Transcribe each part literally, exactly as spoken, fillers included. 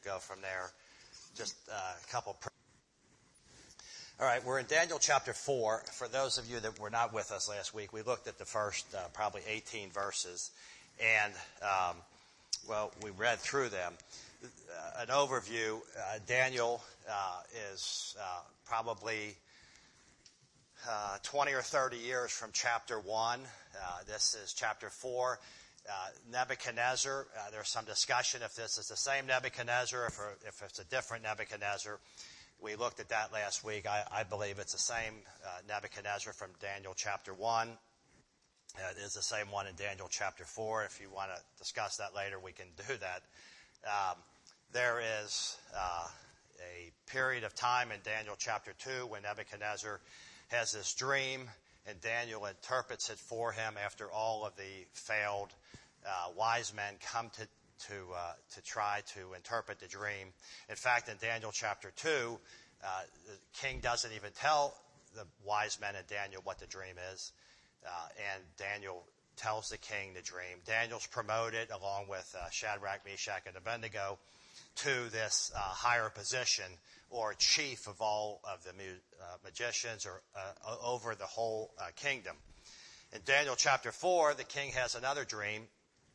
go from there. Just uh, a couple. Pr- All right, we're in Daniel chapter four. For those of you that were not with us last week, we looked at the first uh, probably eighteen verses, and um, well, we read through them. Uh, an overview, uh, Daniel uh, is uh, probably uh, twenty or thirty years from chapter one. Uh, this is chapter four. Uh, Nebuchadnezzar, uh, there's some discussion if this is the same Nebuchadnezzar, if, if it's a different Nebuchadnezzar. We looked at that last week. I, I believe it's the same uh, Nebuchadnezzar from Daniel chapter one. Uh, it is the same one in Daniel chapter four. If you want to discuss that later, we can do that. Um, there is uh, a period of time in Daniel chapter two when Nebuchadnezzar has this dream, and Daniel interprets it for him after all of the failed uh, wise men come to to uh, to try to interpret the dream. In fact, in Daniel chapter two, uh, the king doesn't even tell the wise men and Daniel what the dream is, uh, and Daniel tells the king the dream. Daniel's promoted along with uh, Shadrach, Meshach, and Abednego to this uh, higher position, or chief of all of the mu- uh, magicians, or uh, over the whole uh, kingdom. In Daniel chapter four, the king has another dream,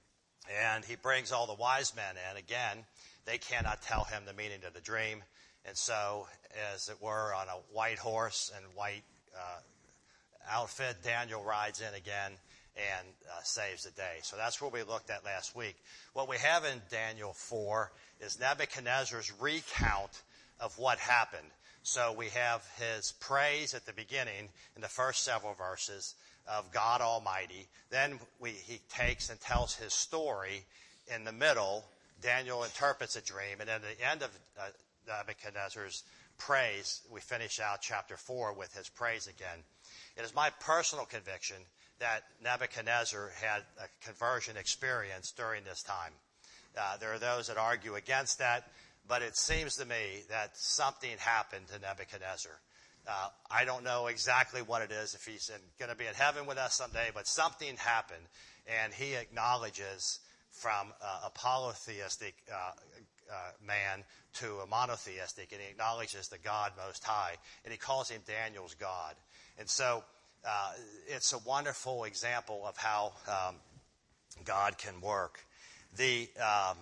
and he brings all the wise men in. Again, they cannot tell him the meaning of the dream, and so, as it were, on a white horse and white uh, outfit, Daniel rides in again and uh, saves the day. So that's what we looked at last week. What we have in Daniel four is Nebuchadnezzar's recount of what happened. So we have his praise at the beginning in the first several verses of God Almighty. Then we, he takes and tells his story in the middle. Daniel interprets a dream. And then at the end of uh, Nebuchadnezzar's praise, we finish out chapter four with his praise again. It is my personal conviction that Nebuchadnezzar had a conversion experience during this time. Uh, there are those that argue against that, but it seems to me that something happened to Nebuchadnezzar. Uh, I don't know exactly what it is, if he's going to be in heaven with us someday, but something happened, and he acknowledges from uh, a polytheistic uh, uh, man to a monotheistic, and he acknowledges the God Most High, and he calls him Daniel's God. And so uh, it's a wonderful example of how um, God can work. The um,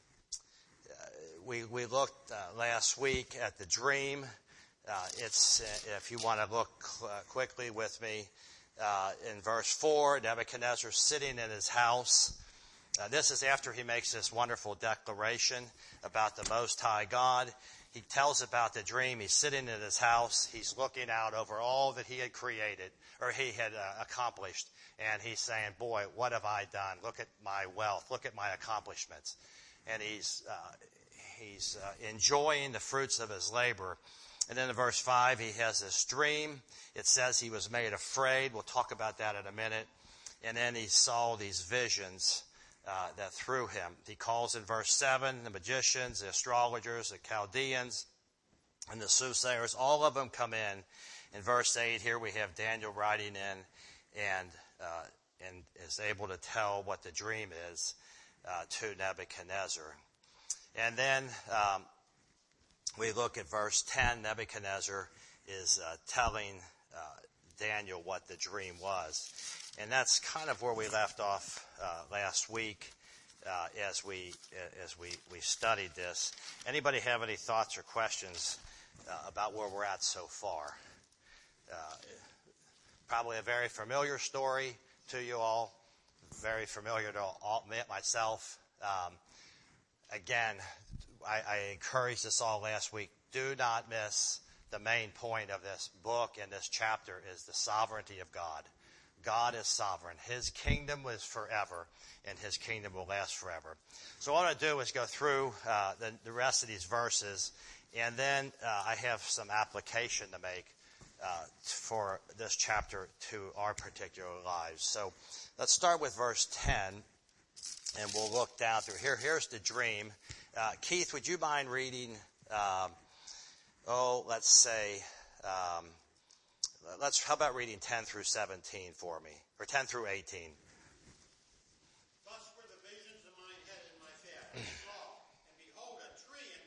we we looked uh, last week at the dream. Uh, it's uh, if you want to look cl- uh, quickly with me uh, in verse four, Nebuchadnezzar sitting in his house. Uh, this is after he makes this wonderful declaration about the Most High God. He tells about the dream. He's sitting in his house. He's looking out over all that he had created, or he had uh, accomplished. And he's saying, boy, what have I done? Look at my wealth. Look at my accomplishments. And he's uh, he's uh, enjoying the fruits of his labor. And then in verse five, he has this dream. It says he was made afraid. We'll talk about that in a minute. And then he saw these visions Uh, that through him. He calls in verse seven the magicians, the astrologers, the Chaldeans, and the soothsayers. All of them come in. In verse eight, here we have Daniel riding in and uh, and is able to tell what the dream is uh, to Nebuchadnezzar. And then um, we look at verse ten. Nebuchadnezzar is uh, telling uh, Daniel what the dream was. And that's kind of where we left off uh, last week uh, as we as we, we studied this. Anybody have any thoughts or questions uh, about where we're at so far? Uh, probably a very familiar story to you all, very familiar to all, myself. Um, again, I, I encouraged us all last week, do not miss the main point of this book and this chapter is the sovereignty of God. God is sovereign. His kingdom was forever, and his kingdom will last forever. So what I want to do is go through uh, the, the rest of these verses, and then uh, I have some application to make uh, for this chapter to our particular lives. So let's start with verse ten, and we'll look down through here. Here's the dream. Uh, Keith, would you mind reading, um, oh, let's say... Um, Let's. How about reading ten through seventeen for me, or ten through eighteen? Thus were the visions of mine head and my fat. I saw, and behold, a tree in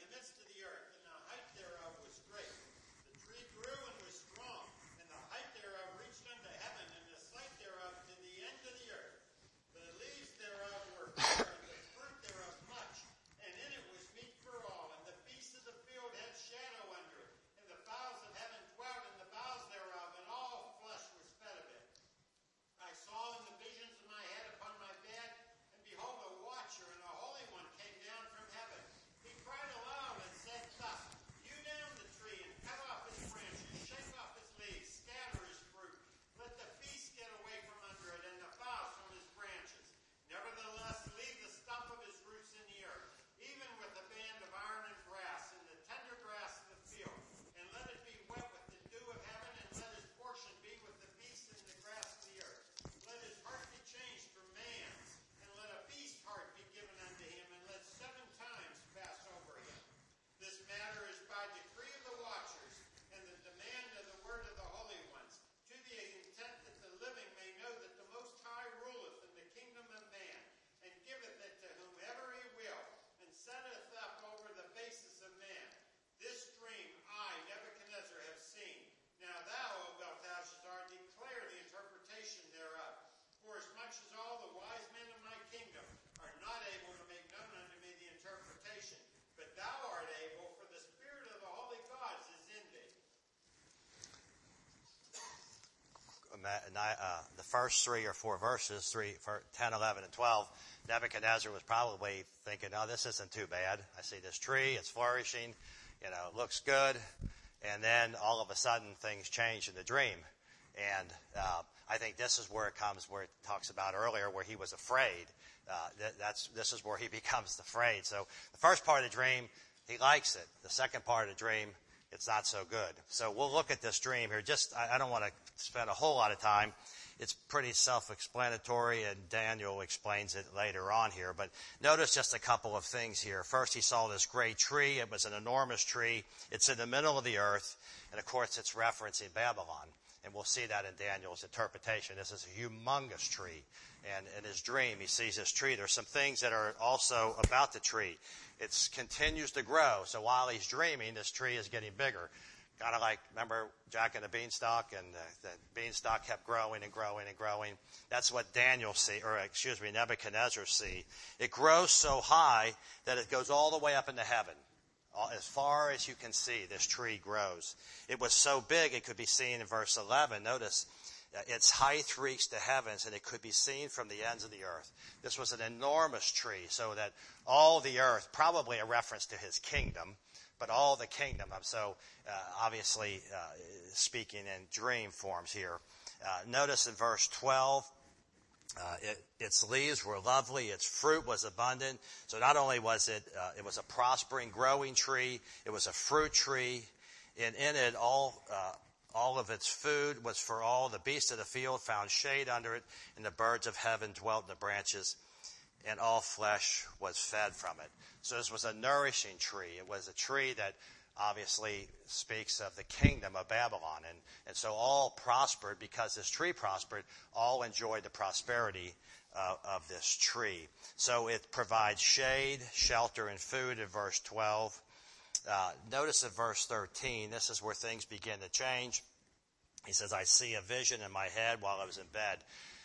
uh, the first three or four verses, three, ten, eleven, and twelve, Nebuchadnezzar was probably thinking, oh, this isn't too bad. I see this tree, it's flourishing, you know, it looks good. And then all of a sudden things change in the dream. And uh, I think this is where it comes, where it talks about earlier, where he was afraid. Uh, that, that's This is where he becomes afraid. So the first part of the dream, he likes it. The second part of the dream, it's not so good. So we'll look at this dream here. Just, I, I don't want to spend a whole lot of time. It's pretty self-explanatory, and Daniel explains it later on here. But notice just a couple of things here. First, he saw this great tree. It was an enormous tree. It's in the middle of the earth. And, of course, it's referencing Babylon. And we'll see that in Daniel's interpretation. This is a humongous tree. And in his dream, he sees this tree. There's some things that are also about the tree. It continues to grow. So while he's dreaming, this tree is getting bigger. Kind of like, remember Jack and the Beanstalk? And the, the beanstalk kept growing and growing and growing. That's what Daniel see, or excuse me, Nebuchadnezzar see. It grows so high that it goes all the way up into heaven. As far as you can see, this tree grows. It was so big it could be seen in verse eleven. Notice, uh, its height reached the heavens, and it could be seen from the ends of the earth. This was an enormous tree, so that all the earth, probably a reference to his kingdom, but all the kingdom. So uh, obviously uh, speaking in dream forms here. Uh, notice in verse twelve, Uh, it, its leaves were lovely. Its fruit was abundant. So not only was it, uh, it was a prospering, growing tree, it was a fruit tree. And in it, all, uh, all of its food was for all. The beasts of the field found shade under it, and the birds of heaven dwelt in the branches, and all flesh was fed from it. So this was a nourishing tree. It was a tree that obviously speaks of the kingdom of Babylon. And, and so all prospered because this tree prospered. All enjoyed the prosperity uh, of this tree. So it provides shade, shelter, and food in verse twelve. Uh, notice in verse thirteen, this is where things begin to change. He says, I see a vision in my head while I was in bed.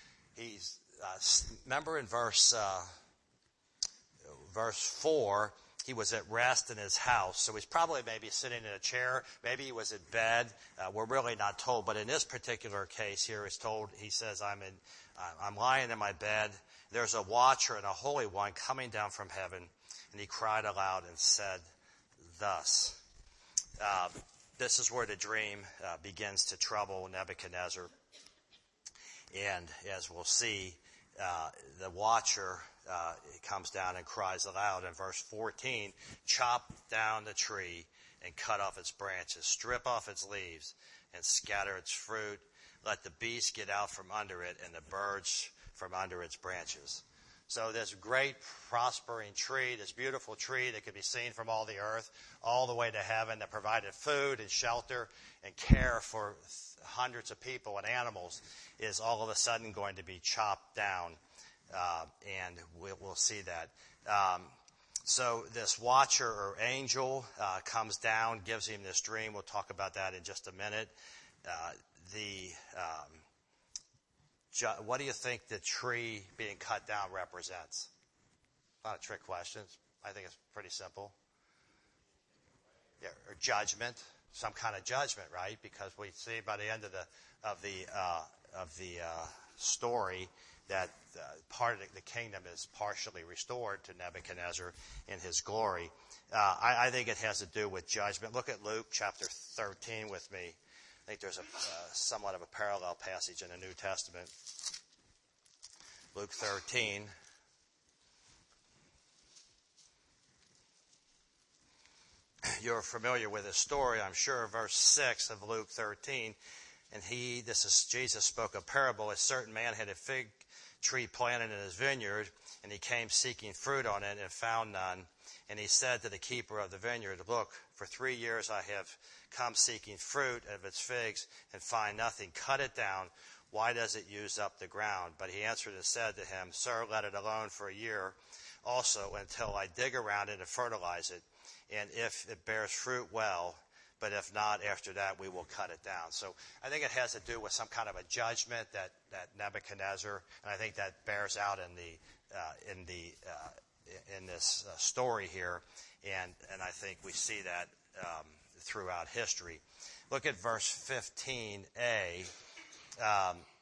He's, uh, remember in verse, uh, verse four, he was at rest in his house. So he's probably maybe sitting in a chair. Maybe he was in bed. Uh, we're really not told. But in this particular case here, it's told, he says, I'm in, I'm lying in my bed. There's a watcher and a holy one coming down from heaven. And he cried aloud and said thus. Uh, this is where the dream uh, begins to trouble Nebuchadnezzar. And as we'll see, uh, the watcher Uh, it comes down and cries aloud in verse fourteen, chop down the tree and cut off its branches, strip off its leaves and scatter its fruit. Let the beasts get out from under it and the birds from under its branches. So this great prospering tree, this beautiful tree that could be seen from all the earth, all the way to heaven, that provided food and shelter and care for hundreds of people and animals, is all of a sudden going to be chopped down. Uh, and we'll, we'll see that. Um, so this watcher or angel uh, comes down, gives him this dream. We'll talk about that in just a minute. Uh, the um, ju- what do you think the tree being cut down represents? Not a trick question. I think it's pretty simple. Yeah, or judgment, some kind of judgment, right? Because we see by the end of the of the uh, of the uh, story that uh, part of the kingdom is partially restored to Nebuchadnezzar in his glory. Uh, I, I think it has to do with judgment. Look at Luke chapter thirteen with me. I think there's a uh, somewhat of a parallel passage in the New Testament. Luke thirteen. You're familiar with this story, I'm sure. Verse six of Luke thirteen. And he, this is Jesus spoke a parable. A certain man had a fig tree planted in his vineyard, and he came seeking fruit on it and found none. And he said to the keeper of the vineyard, look, for three years I have come seeking fruit of its figs and find nothing. Cut it down. Why does it use up the ground? But he answered and said to him, sir, let it alone for a year also until I dig around it and fertilize it. And if it bears fruit, well, but if not, after that, we will cut it down. So I think it has to do with some kind of a judgment that, that Nebuchadnezzar, and I think that bears out in the uh, in the uh, in this uh, story here, and and I think we see that um, throughout history. Look at verse fifteen a. Um,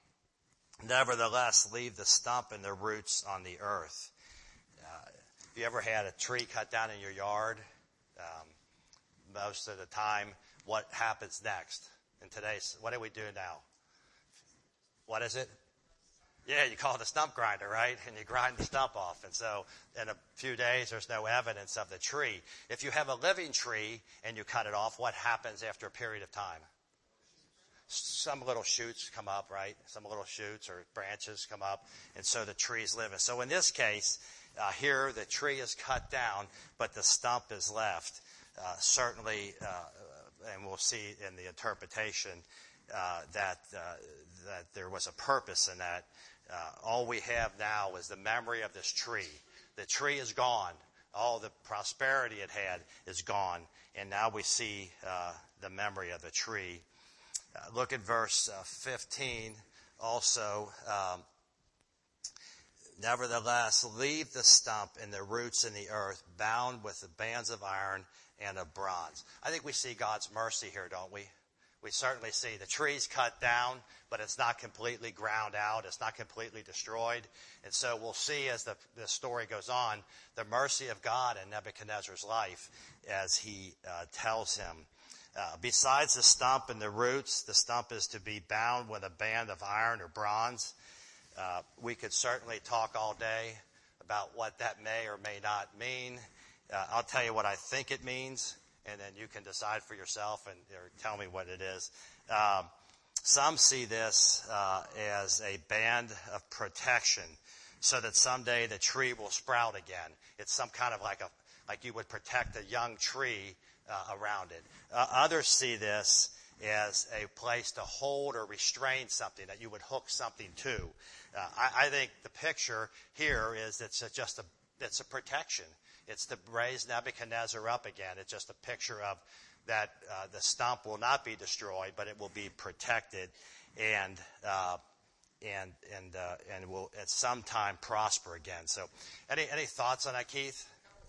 Nevertheless, leave the stump and the roots on the earth. Uh, have you ever had a tree cut down in your yard? Um, most of the time, what happens next? In today's, what do we do now? What is it? Yeah, you call it a stump grinder, right? And you grind the stump off. And so in a few days, there's no evidence of the tree. If you have a living tree and you cut it off, what happens after a period of time? Some little shoots come up, right? Some little shoots or branches come up, and so the tree's living. So in this case, uh, here the tree is cut down, but the stump is left. Uh, certainly, uh, and we'll see in the interpretation uh, that uh, that there was a purpose in that. Uh, all we have now is the memory of this tree. The tree is gone. All the prosperity it had is gone, and now we see uh, the memory of the tree. Uh, look at verse uh, fifteen also. Um, Nevertheless, leave the stump and the roots in the earth, bound with the bands of iron and of bronze. I think we see God's mercy here, don't we? We certainly see the tree's cut down, but it's not completely ground out. It's not completely destroyed. And so we'll see as the, the story goes on, the mercy of God in Nebuchadnezzar's life as he uh, tells him. Uh, besides the stump and the roots, the stump is to be bound with a band of iron or bronze. Uh, we could certainly talk all day about what that may or may not mean. Uh, I'll tell you what I think it means, and then you can decide for yourself and or tell me what it is. Um, some see this uh, as a band of protection so that someday the tree will sprout again. It's some kind of like a like you would protect a young tree uh, around it. Uh, others see this as a place to hold or restrain something, that you would hook something to. Uh, I, I think the picture here is it's a, just a it's a protection. It's to raise Nebuchadnezzar up again. It's just a picture of that uh, the stump will not be destroyed, but it will be protected, and uh, and and uh, and will at some time prosper again. So, any any thoughts on that, Keith?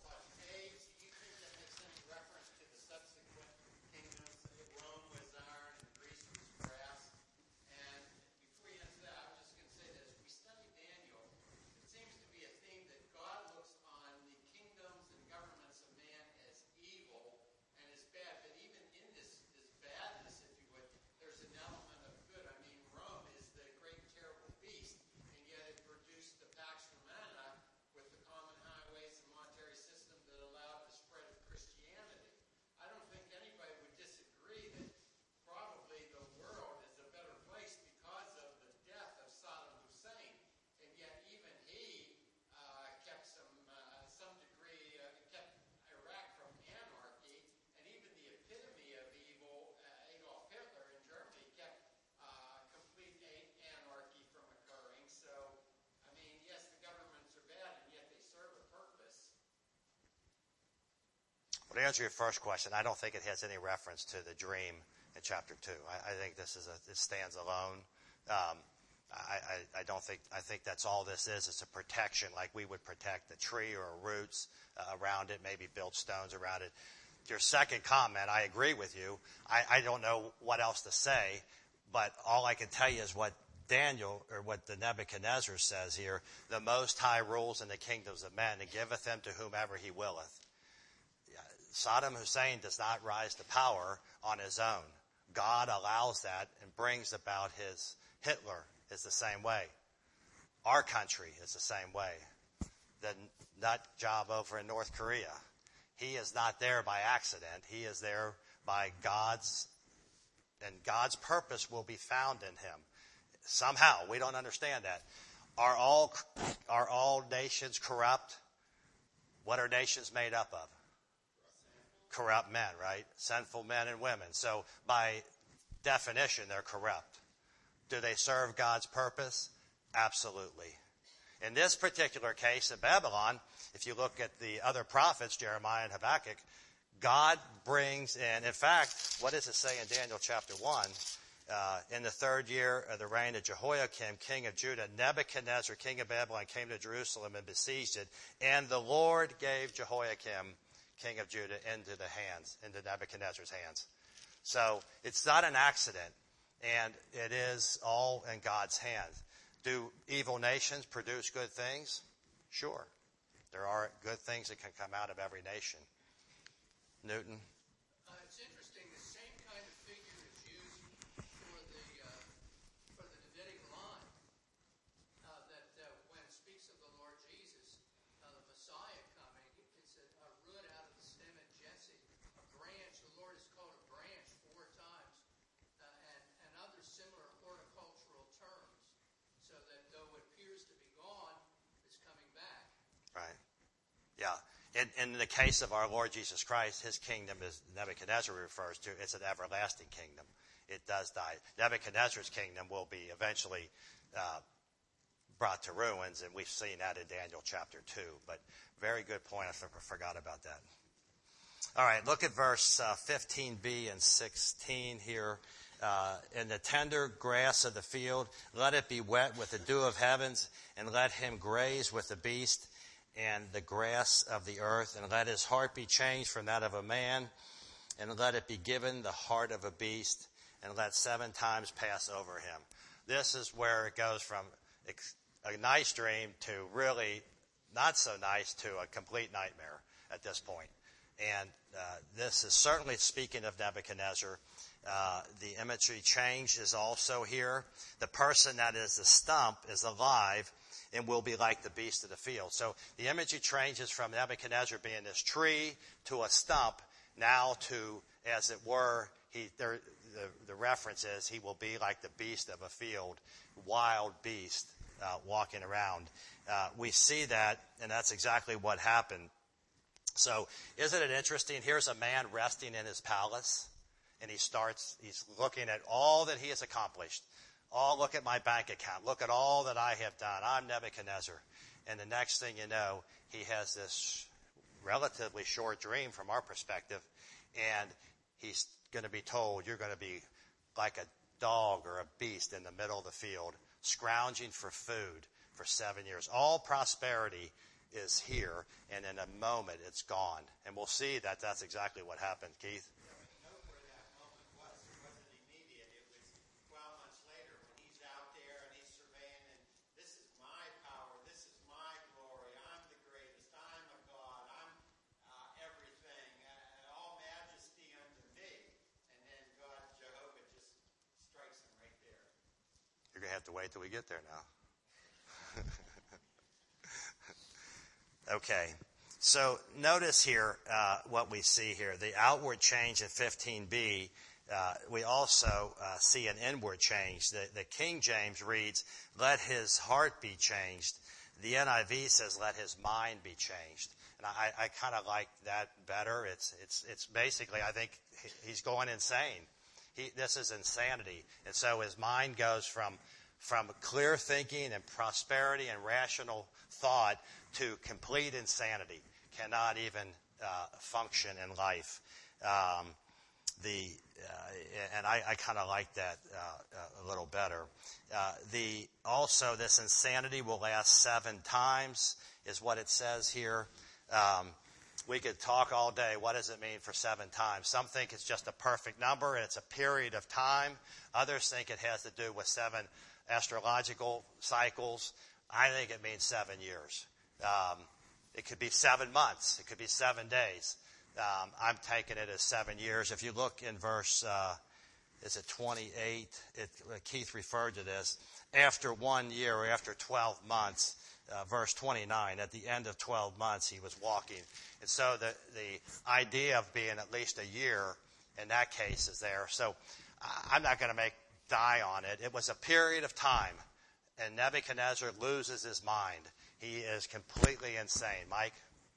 Well, to answer your first question, I don't think it has any reference to the dream in chapter two. I, I think this is a, it stands alone. Um, I, I, I don't think, I think that's all this is. It's a protection, like we would protect the tree or roots uh, around it, maybe build stones around it. Your second comment, I agree with you. I, I don't know what else to say, but all I can tell you is what Daniel, or what the Nebuchadnezzar says here: the Most High rules in the kingdoms of men, and giveth them to whomever he willeth. Saddam Hussein does not rise to power on his own. God allows that and brings about his Hitler is the same way. Our country is the same way. The nut job over in North Korea, he is not there by accident. He is there by God's, and God's purpose will be found in him. Somehow, we don't understand that. Are all, are all nations corrupt? What are nations made up of? Corrupt men, right? Sinful men and women. So by definition, they're corrupt. Do they serve God's purpose? Absolutely. In this particular case in Babylon, if you look at the other prophets, Jeremiah and Habakkuk, God brings in, in fact, what does it say in Daniel chapter one? Uh, in the third year of the reign of Jehoiakim, king of Judah, Nebuchadnezzar, king of Babylon, came to Jerusalem and besieged it. And the Lord gave Jehoiakim, king of Judah, into the hands, into Nebuchadnezzar's hands. So it's not an accident, and it is all in God's hands. Do evil nations produce good things? Sure. There are good things that can come out of every nation. Newton? Uh, it's interesting, the same kind of figure is used for the uh, for the Davidic line. Uh, that uh, when it speaks of the Lord Jesus, uh, the Messiah coming, it's a, a root out of the stem of Jesse, a branch. The Lord is called a branch four times, uh, and, and other similar horticultural terms, so that though it appears to be gone, it's coming back. Right. Yeah. In, in the case of our Lord Jesus Christ, his kingdom, as Nebuchadnezzar refers to, it's an everlasting kingdom. It does die. Nebuchadnezzar's kingdom will be eventually uh, brought to ruins, and we've seen that in Daniel chapter two. But very good point. I forgot about that. All right, look at verse uh, fifteen b and sixteen here. Uh, in the tender grass of the field, let it be wet with the dew of heavens, and let him graze with the beast and the grass of the earth, and let his heart be changed from that of a man, and let it be given the heart of a beast, and let seven times pass over him. This is where it goes from a nice dream to really not so nice to a complete nightmare at this point. And uh, this is certainly speaking of Nebuchadnezzar. Uh, the imagery change is also here. The person that is the stump is alive and will be like the beast of the field. So the imagery changes from Nebuchadnezzar being this tree to a stump, now to, as it were, he, there, the, the reference is he will be like the beast of a field, wild beast uh, walking around. Uh, we see that, and that's exactly what happened. So isn't it interesting? Here's a man resting in his palace, and he starts, he's looking at all that he has accomplished. Oh, look at my bank account. Look at all that I have done. I'm Nebuchadnezzar. And the next thing you know, he has this relatively short dream from our perspective, and he's going to be told, you're going to be like a dog or a beast in the middle of the field, scrounging for food for seven years. All prosperity is here, and in a moment it's gone. And we'll see that that's exactly what happened. Keith? You're going to have to wait till we get there now. Okay. So notice here uh, what we see here. The outward change in fifteen b, uh, we also uh, see an inward change. The, the King James reads, let his heart be changed. The N I V says, let his mind be changed. And I, I kind of like that better. It's, it's, it's basically, I think he's going insane. He, this is insanity. And so his mind goes from, from clear thinking and prosperity and rational thought to complete insanity. Cannot even uh, function in life. Um, the uh, and I, I kind of like that uh, uh, a little better. Uh, the also this insanity will last seven times is what it says here. Um, we could talk all day. What does it mean for seven times? Some think it's just a perfect number and it's a period of time. Others think it has to do with seven astrological cycles. I think it means seven years. Um, it could be seven months. It could be seven days. Um, I'm taking it as seven years. If you look in verse, uh, is it twenty-eight? It, uh, Keith referred to this. After one year or after twelve months, uh, verse twenty-nine, at the end of twelve months, he was walking. And so the, the idea of being at least a year in that case is there. So I'm not going to make die on it. It was a period of time, and Nebuchadnezzar loses his mind. He is completely insane. Mike?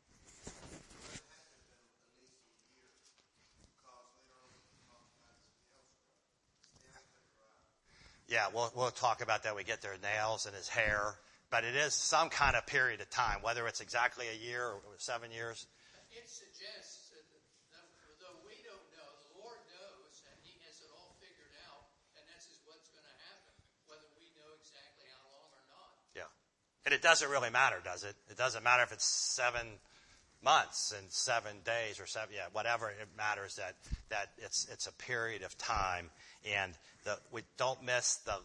Yeah, we'll, we'll talk about that when we get their nails and his hair. But it is some kind of period of time, whether it's exactly a year or seven years. It suggests that, that though we don't know, the Lord knows, and he has it all figured out, and this is what's going to happen, whether we know exactly how long or not. Yeah. And it doesn't really matter, does it? It doesn't matter if it's seven months and seven days or seven, yeah, whatever. It matters that, that it's, it's a period of time. And the, we don't miss the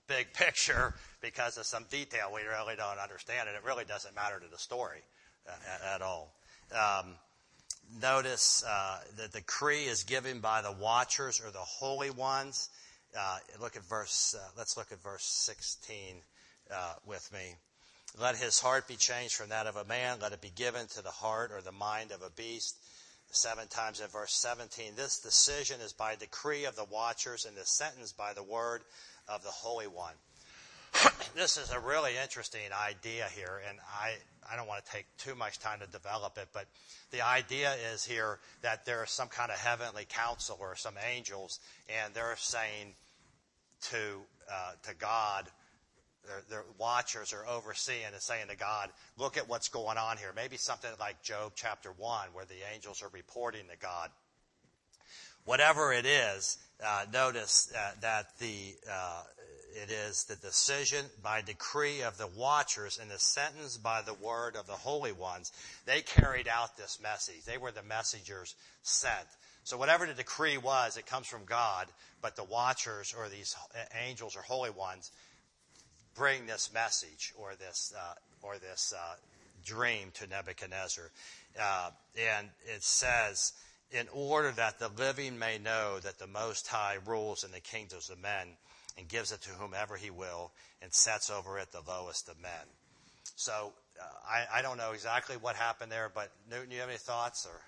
big picture because of some detail we really don't understand, and it really doesn't matter to the story uh, at, at all. Um, notice uh, the decree is given by the watchers or the holy ones. Uh, look at verse. Uh, let's look at verse sixteen uh, with me. Let his heart be changed from that of a man. Let it be given to the heart or the mind of a beast. Seven times in verse seventeen. This decision is by decree of the watchers, and the sentence by the word of the Holy One. This is a really interesting idea here, and I, I don't want to take too much time to develop it, but the idea is here that there is some kind of heavenly council or some angels, and they're saying to uh, to God, their, their watchers are overseeing and saying to God, look at what's going on here. Maybe something like Job chapter one, where the angels are reporting to God. Whatever it is, uh, notice uh, that the uh, it is the decision by decree of the watchers and the sentence by the word of the holy ones. They carried out this message. They were the messengers sent. So whatever the decree was, it comes from God, but the watchers or these angels or holy ones bring this message or this uh, or this uh, dream to Nebuchadnezzar. Uh, and it says, in order that the living may know that the Most High rules in the kingdoms of men and gives it to whomever he will and sets over it the lowest of men. So uh, I, I don't know exactly what happened there, but Newton, you have any thoughts or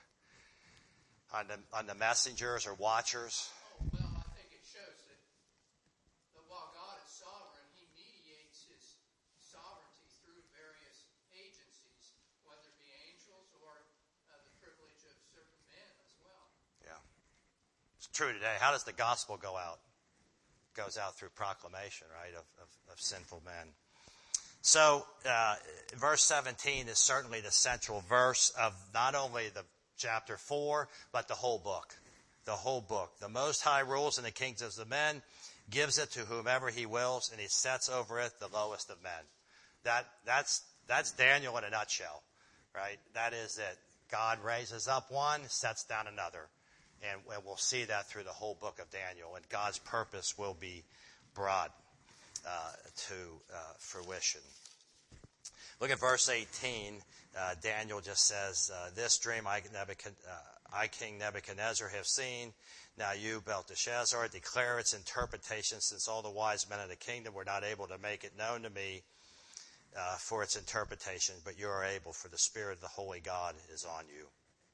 on the, on the messengers or watchers? Oh, well, I think it shows that, that while God is sovereign, he mediates his sovereignty through various agencies, whether it be angels or uh, the privilege of certain men as well. Yeah. It's true today. How does the gospel go out? It goes out through proclamation, right, of, of, of sinful men. So uh, verse seventeen is certainly the central verse of not only the chapter four, but the whole book. The whole book. The Most High rules in the kingdoms of men, gives it to whomever he wills, and he sets over it the lowest of men. That that's that's Daniel in a nutshell, right? That is it. God raises up one, sets down another. And we'll see that through the whole book of Daniel, and God's purpose will be brought uh, to uh, fruition. Look at verse eighteen. Uh, Daniel just says, uh, this dream I, Nebuchad- uh, I, King Nebuchadnezzar, have seen. Now you, Belteshazzar, declare its interpretation, since all the wise men of the kingdom were not able to make it known to me uh, for its interpretation, but you are able, for the Spirit of the Holy God is on you.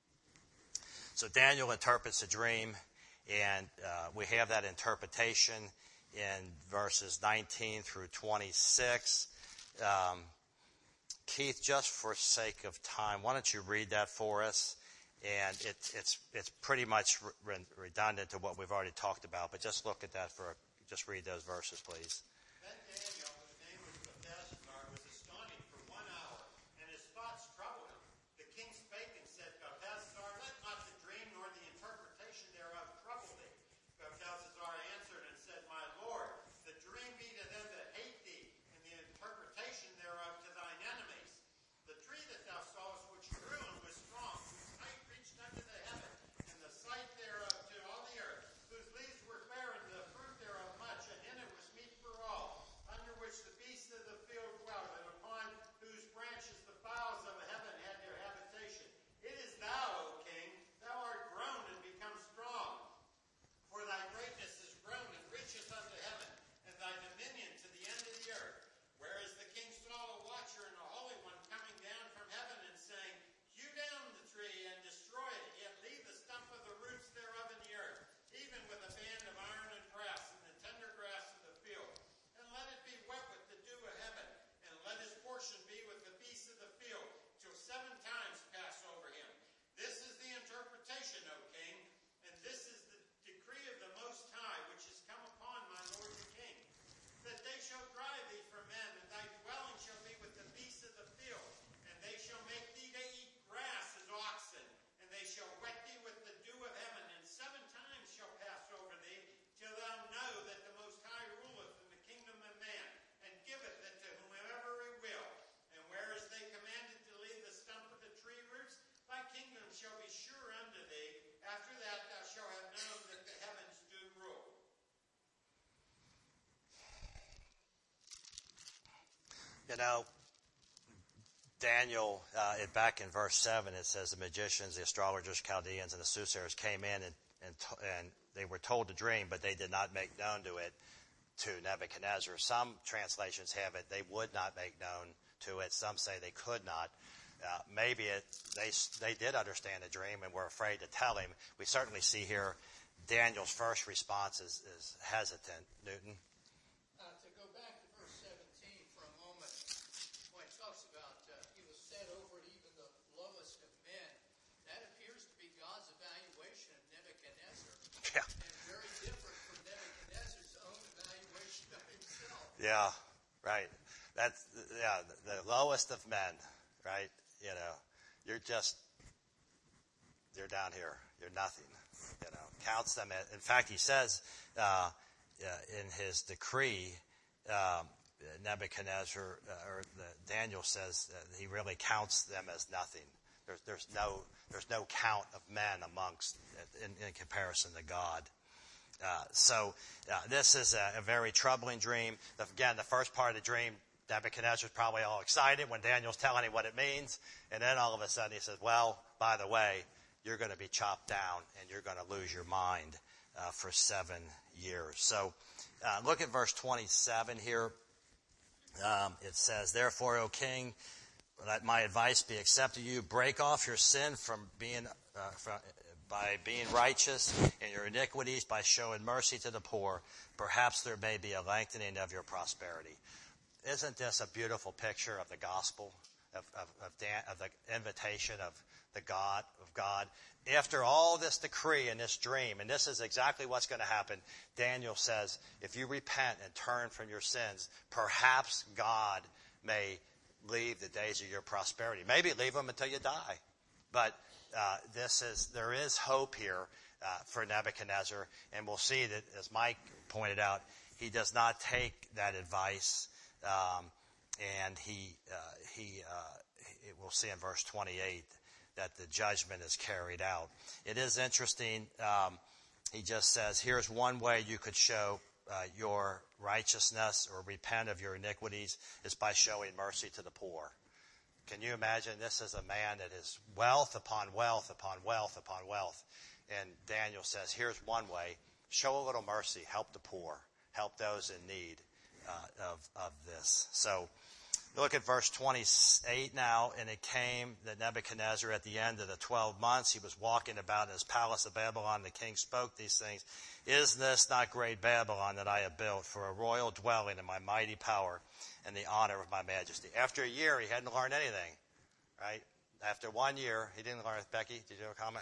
So Daniel interprets a dream, and uh, we have that interpretation in verses nineteen through twenty-six. Um, Keith, just for sake of time, why don't you read that for us? And it, it's it's pretty much re- redundant to what we've already talked about, but just look at that for a, just read those verses, please. Then Daniel, whose name was Belteshazzar, was astonished for one hour, and his thoughts troubled him. The king spake and said, Belteshazzar, let not the dream nor the interpretation thereof trouble thee. Belteshazzar answered and said, My lord, the dream be to them that hate thee, and the interpretation thereof to thine enemies. The tree that thou sawest which grew and was strong, whose height reached unto the heaven, and the sight thereof to all the earth, whose leaves were fair, and the fruit thereof much, and in it was meat for all. Under You know, Daniel, uh, it, back in verse seven, it says the magicians, the astrologers, Chaldeans, and the soothsayers came in and, and, and they were told to dream, but they did not make known to it to Nebuchadnezzar. Some translations have it, they would not make known to it. Some say they could not. Uh, maybe it, they, they did understand the dream and were afraid to tell him. We certainly see here Daniel's first response is, is hesitant. Newton? Uh, to go back to verse seventeen for a moment, when it talks about uh, he was set over even the lowest of men, that appears to be God's evaluation of Nebuchadnezzar. Yeah. And very different from Nebuchadnezzar's own evaluation of himself. Yeah, right. That's, yeah, the, the lowest of men, right? You know, you're just, you're down here. You're nothing. You know, counts them. As, in fact, he says uh, uh, in his decree, um, Nebuchadnezzar, uh, or the, Daniel says uh, he really counts them as nothing. There's, there's no, there's no count of men amongst, in, in comparison to God. Uh, so uh, this is a, a very troubling dream. Again, the first part of the dream, Nebuchadnezzar's probably all excited when Daniel's telling him what it means. And then all of a sudden he says, well, by the way, you're going to be chopped down and you're going to lose your mind uh, for seven years. So uh, look at verse twenty-seven here. Um, it says, therefore, O king, let my advice be accepted to you. Break off your sin from being uh, from, by being righteous, and your iniquities by showing mercy to the poor. Perhaps there may be a lengthening of your prosperity. Isn't this a beautiful picture of the gospel, of, of, of, Dan, of the invitation of the God of God? After all this decree and this dream, and this is exactly what's going to happen, Daniel says, if you repent and turn from your sins, perhaps God may leave the days of your prosperity. Maybe leave them until you die. But uh, this is there is hope here uh, for Nebuchadnezzar, and we'll see that, as Mike pointed out, he does not take that advice. Um, and he, uh, he, uh, he, we'll see in verse twenty-eight that the judgment is carried out. It is interesting. Um, he just says, here's one way you could show uh, your righteousness or repent of your iniquities is by showing mercy to the poor. Can you imagine? This is a man that is wealth upon wealth upon wealth upon wealth. And Daniel says, here's one way. Show a little mercy. Help the poor. Help those in need. Uh, of, of this. So look at verse twenty-eight now. And it came that Nebuchadnezzar, at the end of the twelve months, he was walking about in his palace of Babylon. The king spoke these things. Is this not great Babylon that I have built for a royal dwelling in my mighty power and the honor of my majesty? After a year, he hadn't learned anything, right? After one year, he didn't learn. Becky, did you have a comment?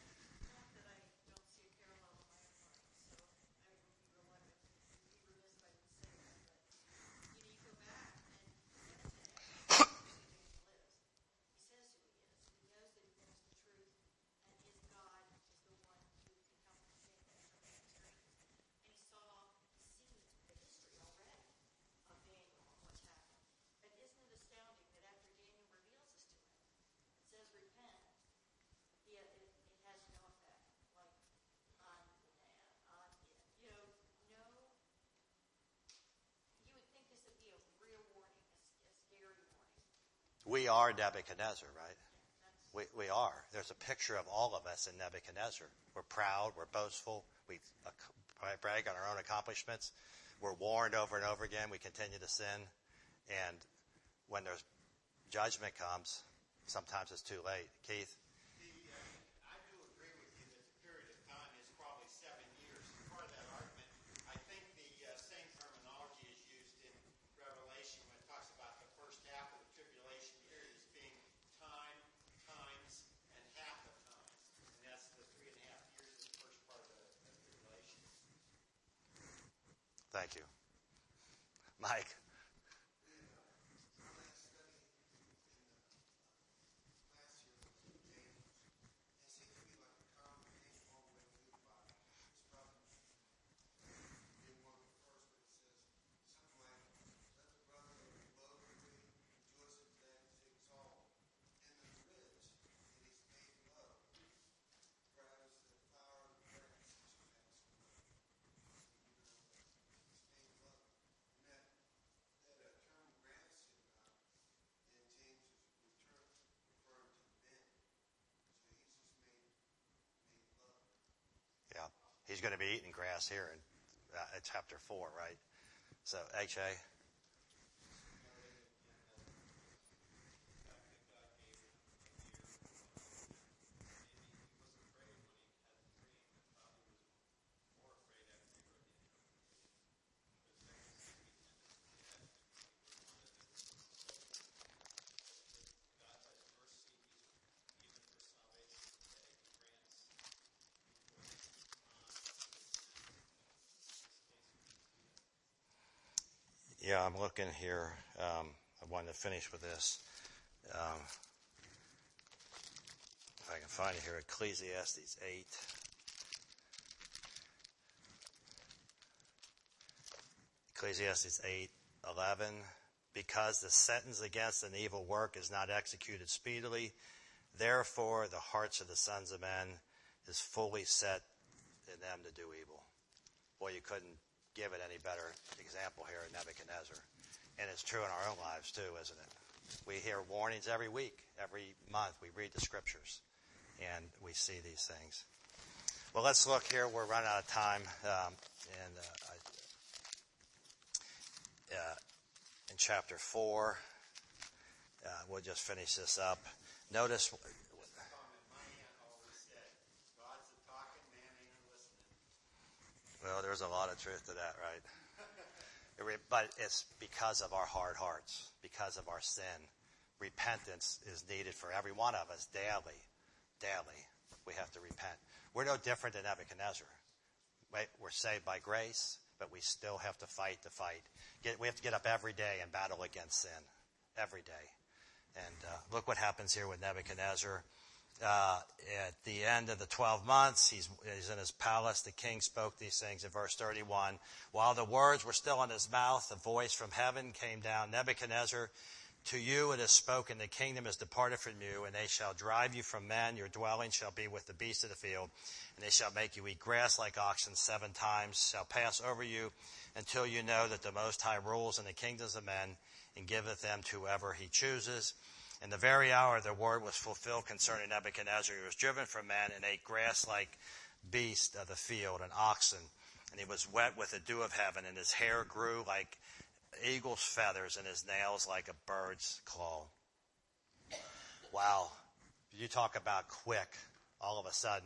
We are Nebuchadnezzar, right? We, we are. There's a picture of all of us in Nebuchadnezzar. We're proud. We're boastful. We brag on our own accomplishments. We're warned over and over again. We continue to sin. And when there's judgment comes, sometimes it's too late. Keith? The, uh, I do agree with you that the period of time is probably seven years. Part of that argument, I think the uh, same terminology is used in Revelation when it talks about the first half of the tribulation period as being time, times, and half of times. And that's the three and a half years of the first part of the, the tribulation. Thank you. Mike? he's going to be eating grass here in uh, chapter four, right? So, H A? Yeah, I'm looking here. Um, I wanted to finish with this. Um, if I can find it here, Ecclesiastes eight. Ecclesiastes eight eleven. Because the sentence against an evil work is not executed speedily, therefore the hearts of the sons of men is fully set in them to do evil. Boy, you couldn't give it any better example here in Nebuchadnezzar. And it's true in our own lives too, isn't it? We hear warnings every week, every month. We read the scriptures, and we see these things. Well, let's look here. We're running out of time. Um, and uh, I, uh, in chapter four, uh, we'll just finish this up. Notice... Well, there's a lot of truth to that, right? But it's because of our hard hearts, because of our sin. Repentance is needed for every one of us daily. Daily, we have to repent. We're no different than Nebuchadnezzar. We're saved by grace, but we still have to fight the fight. Get, we have to get up every day and battle against sin. Every day. And uh, look what happens here with Nebuchadnezzar. Uh, at the end of the twelve months, he's, he's in his palace. The king spoke these things in verse thirty-one. While the words were still in his mouth, a voice from heaven came down. Nebuchadnezzar, to you it is spoken, the kingdom is departed from you, and they shall drive you from men. Your dwelling shall be with the beasts of the field, and they shall make you eat grass like oxen seven times, shall pass over you until you know that the Most High rules in the kingdoms of men and giveth them to whoever he chooses. In the very hour the word was fulfilled concerning Nebuchadnezzar. He was driven from men and ate grass like beast of the field, and oxen. And he was wet with the dew of heaven, and his hair grew like eagle's feathers, and his nails like a bird's claw. Wow. You talk about quick. All of a sudden,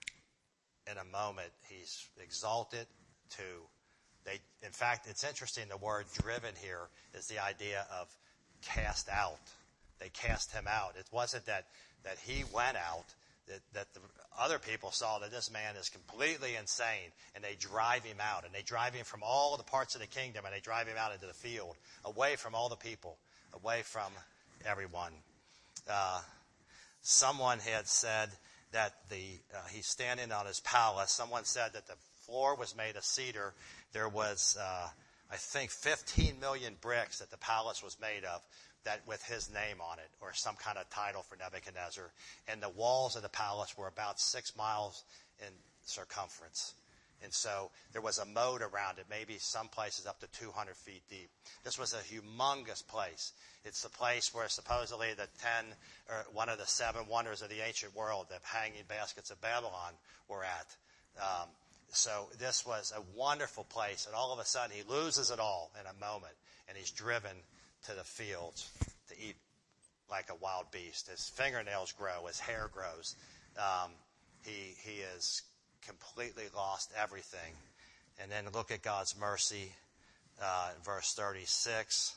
in a moment, he's exalted to... They, in fact, it's interesting, the word driven here is the idea of cast out. They cast him out. It wasn't that, that he went out, that, that the other people saw that this man is completely insane, and they drive him out. And they drive him from all the parts of the kingdom, and they drive him out into the field, away from all the people, away from everyone. Uh, someone had said that the uh, he's standing on his palace. Someone said that the floor was made of cedar. There was, uh, I think, fifteen million bricks that the palace was made of, that with his name on it, or some kind of title for Nebuchadnezzar. And the walls of the palace were about six miles in circumference. And so there was a moat around it, maybe some places up to two hundred feet deep. This was a humongous place. It's the place where supposedly the ten, or one of the seven wonders of the ancient world, the hanging baskets of Babylon, were at. Um, so this was a wonderful place, and all of a sudden he loses it all in a moment, and he's driven to the fields to eat like a wild beast. His fingernails grow, his hair grows. Um, he he has completely lost everything. And then look at God's mercy uh, in verse thirty-six.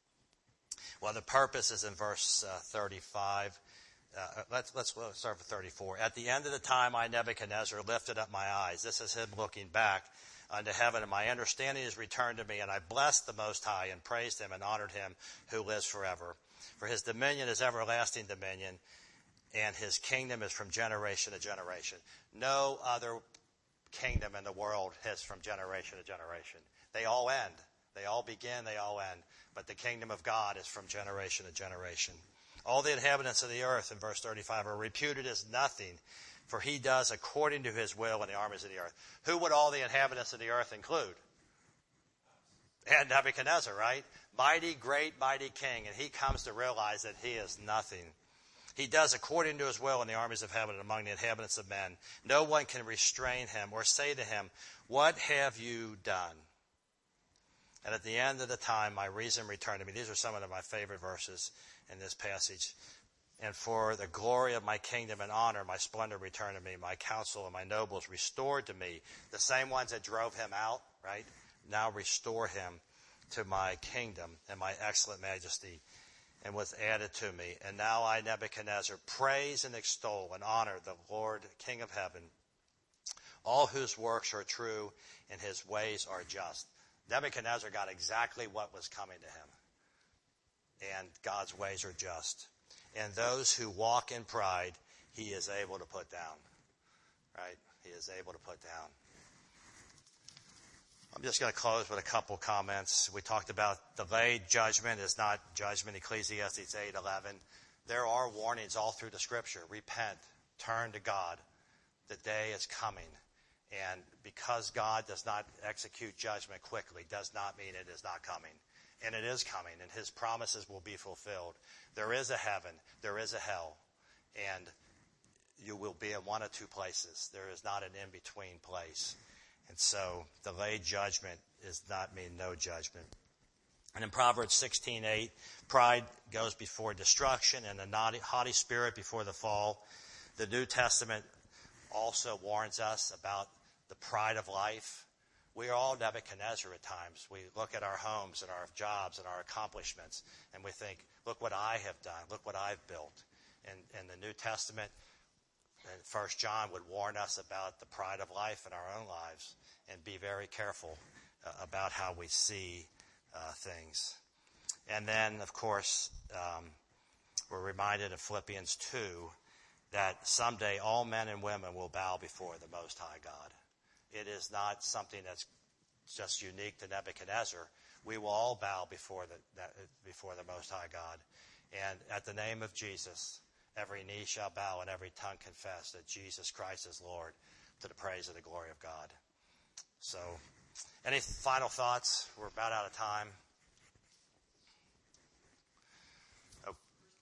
Well, the purpose is in verse uh, thirty-five. Uh, let's, let's start with thirty-four. At the end of the time, I, Nebuchadnezzar, lifted up my eyes. This is him looking back unto heaven, and my understanding is returned to me, and I blessed the Most High, and praised him, and honored him who lives forever. For his dominion is everlasting dominion, and his kingdom is from generation to generation. No other kingdom in the world is from generation to generation. They all end. They all begin, they all end. But the kingdom of God is from generation to generation. All the inhabitants of the earth, in verse thirty-five, are reputed as nothing, for he does according to his will in the armies of the earth. Who would all the inhabitants of the earth include? And Nebuchadnezzar, right? Mighty, great, mighty king. And he comes to realize that he is nothing. He does according to his will in the armies of heaven and among the inhabitants of men. No one can restrain him or say to him, what have you done? And at the end of the time, my reason returned to me. These are some of my favorite verses in this passage. And for the glory of my kingdom and honor, my splendor returned to me. My counsel and my nobles restored to me. The same ones that drove him out, right, now restore him to my kingdom and my excellent majesty, and was added to me. And now I, Nebuchadnezzar, praise and extol and honor the Lord, King of heaven, all whose works are true and his ways are just. Nebuchadnezzar got exactly what was coming to him. And God's ways are just. And those who walk in pride, he is able to put down. Right? He is able to put down. I'm just going to close with a couple comments. We talked about delayed judgment is not judgment, Ecclesiastes eight eleven. There are warnings all through the Scripture. Repent. Turn to God. The day is coming. And because God does not execute judgment quickly does not mean it is not coming. And it is coming, and his promises will be fulfilled. There is a heaven. There is a hell. And you will be in one of two places. There is not an in-between place. And so delayed judgment does not mean no judgment. And in Proverbs sixteen eight, pride goes before destruction and a naughty, haughty spirit before the fall. The New Testament also warns us about the pride of life. We are all Nebuchadnezzar at times. We look at our homes and our jobs and our accomplishments, and we think, look what I have done. Look what I've built. And in the New Testament, and First John would warn us about the pride of life in our own lives and be very careful uh, about how we see uh, things. And then, of course, um, we're reminded in Philippians two that someday all men and women will bow before the Most High God. It is not something that's just unique to Nebuchadnezzar. We will all bow before the, that, before the Most High God. And at the name of Jesus, every knee shall bow and every tongue confess that Jesus Christ is Lord, to the praise of the glory of God. So, any final thoughts? We're about out of time. Oh.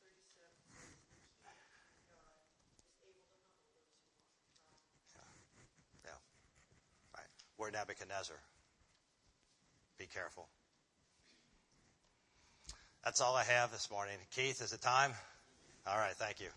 Yeah. Yeah. Right. We're Nebuchadnezzar. Be careful. That's all I have this morning. Keith, is it time? All right. Thank you.